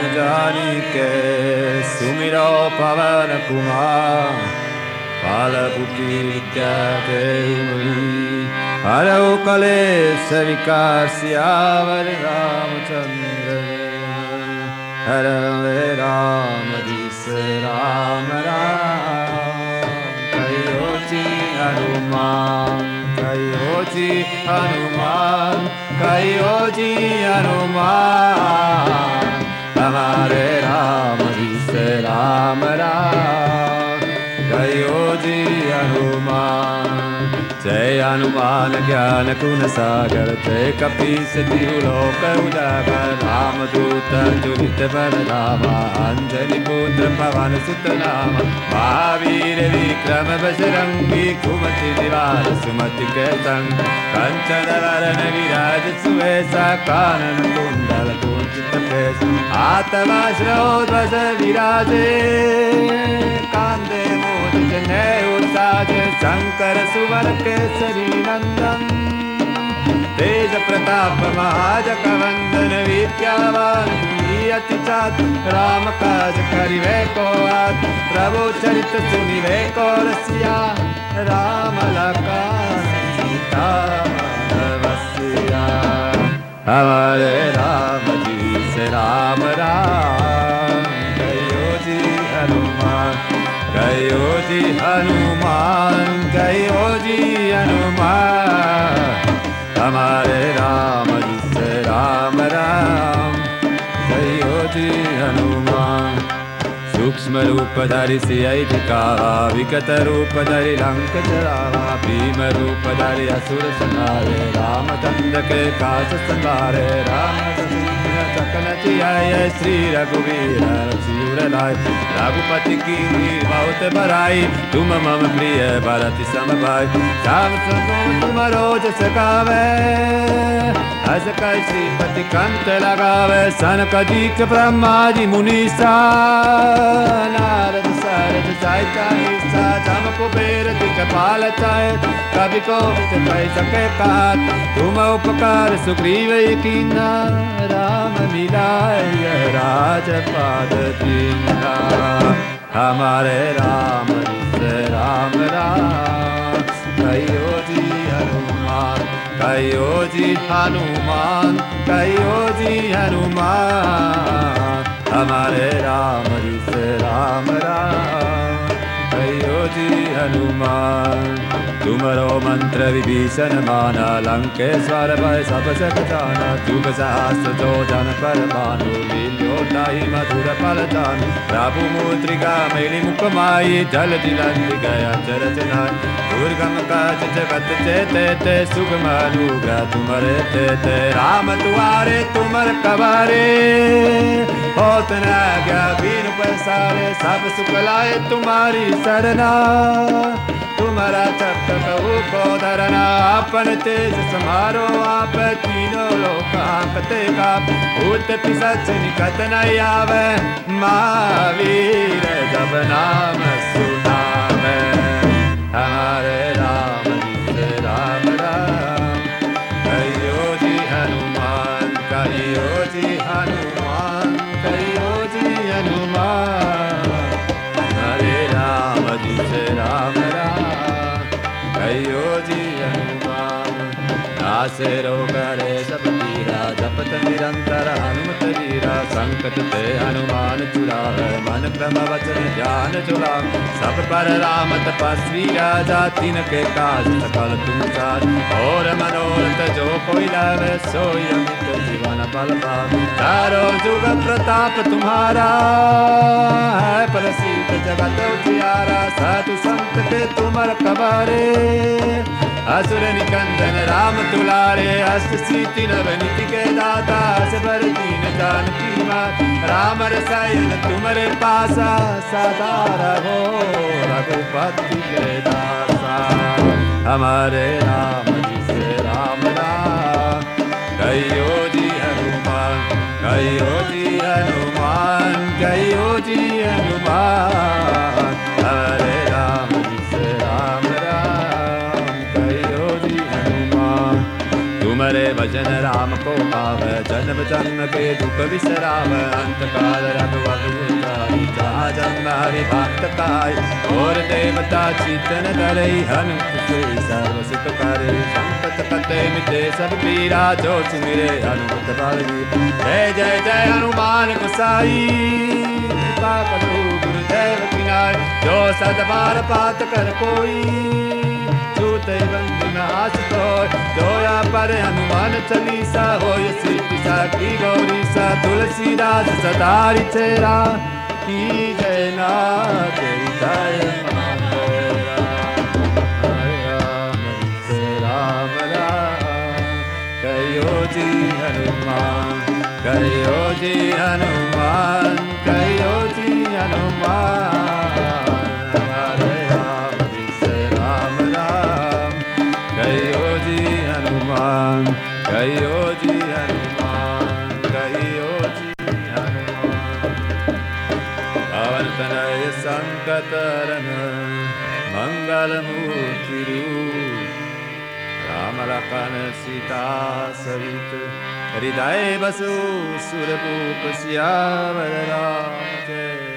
जानिके सुमिरो पवन कुमार पालपुटी विद्या हरो कलेश विकास्यावर रामचंद्र हरे राम दिस राम राम कहो जी हनुमान कहो जी हनुमान कहो जी हनुमान हमारे राम दिस राम राम कहो जी हनुमान जय हनुमान ज्ञान गुण सागर जय कपीस तिहु लोक उजागर रामदूत अतुलित बल रामा अंजनी पुत्र पवन सुत नामा महावीर विक्रम बजरंगी कुमति निवार सुमति के संग कंचन वरण विराज सुवेशा कानन कुंडल कुंचित केश आतवाश्रयो ध्वज विराजे कांदे मोदित नेउ साजे शंकर सुवन केसरी नंदन तेज प्रताप महाजग वंदन विद्यावान अति चातुर राम काज करिवे को आत प्रभु चरित सुनिवे को रसिया राम लखा सीता वसिया हमारे राम जी से राम राम कहो जी हनुमान कहो जी हनुमान कहो जी हनुमान हमारे राम जी से राम राम कहो जी हनुमान सूक्ष्म रूप धरि सियहि दिखावा विकट रूप धरि लंक जरावा भीम रूप धरि असुर संहारे रामचंद्र के काज संवारे राम सकल जियाय श्री रघुवीर शिवर लाय रघुपति की बहुत बड़ाई तुम मम प्रिय भरत सम भाई श्याम सुंदर तुम रोज सगावे अस कई श्रीपति कंठ लगावे सनक दीक ब्रह्मा जी मुनीसा नारद सारद साई चालीसा जम कुबेर दिखपाल चाहे कभी को कह सके कात तुम उपकार सुग्रीव कीना राम मिलाय राजपाद दीना हमारे राम से राम राम कहो जी हनुमान कहो जी हनुमान कहो जी हनुमान हमारे राम से राम राम कहो जी हनुमान तुमरो मंत्र विभीषण माना लंकेश्वर भय सब जग जाना जुग सहस्र जो जन पर भानु लील्योताहि मधुर फल जानु प्रभु मुद्रिका मेलि मुख माई जल दिलंद गया चरच नाई दुर्गम काज जगत चेते ते सुगम अनुग्रह तुमरे ते राम दुआरे तुमर कबारे होत न आज्ञा बीन पैसारे सब सुख लाए तुम्हारी सरना तुम्हारा जब कहू को धरना अपन तेज समारो आप तीनों लोक आंकते का भूत पिशाच निकट नहीं आवे महावीर जब नाम सुनावे हमारे राम जी राम राम कहो जी हनुमान कहो जी हनुमान कहो जी हनुमान हरे राम जी से राम राम कहो जी हनुमान नासे रोग हरे सब पीरा जपत निरंतर हनुमत वीरा संकट ते हनुमान छुड़ावे मन क्रम वचन ध्यान जुलावे सब पर राम तपस्वी राजा तिनके काज सकल तुम साज और मनोरथ जो कोई लावे सोई अमित जीवन बल पावे चारों जुग प्रताप तुम्हारा है प्रसिद्ध जगत उजियारा साधु संत के तुमर कबारे असुर निकंदन राम तुलारे अष्ट सिद्धि नवनीति के दाता असबर दीन जानकी मात राम रसायन तुम्हारे पासा सदा रहो रघुपति के दासा हमारे राम जी से राम राम कहो जी हनुमान कहो जी हनुमान कहो जी हनुमान हमारे राम जी से राम राम कहो जी हनुमान तुम्हारे भजन राम को पावै, जन्म जन्म के दुख विसराव, अंत काल रघुवर जाई, जहाँ जन्म हरि भक्त काई, और देवता चितन धरई, हनुमत से सर्व सुख करे, संकट कटे मिटे सब पीरा, जो सुमिरे हनुमत बलवीर। जय जय जय हनुमान गोसाई, कृपा करो गुरुदेव की नाय, जो सतबार पात कर कोई, छूटे बंदी नाश कोय, जोया पर हनुमान चालीसा, होय सिद्धि साखी गौरी सा, तुलसीदास सदा रिचेरा, की जय नाथ जय राम राम, कयो जी हनुमान, कयो जी हनुमान, कयो जी हनुमान, हरे राम राम राम, कयो जी हनुमान, कयो जी हनुमान, कयो जी हनुमान। पवन तनय संकट हरन, मंगल मूर्ति रूप, राम लखन सीता सहित, हृदय बसु सुरभूप, सियावर रामचंद्र।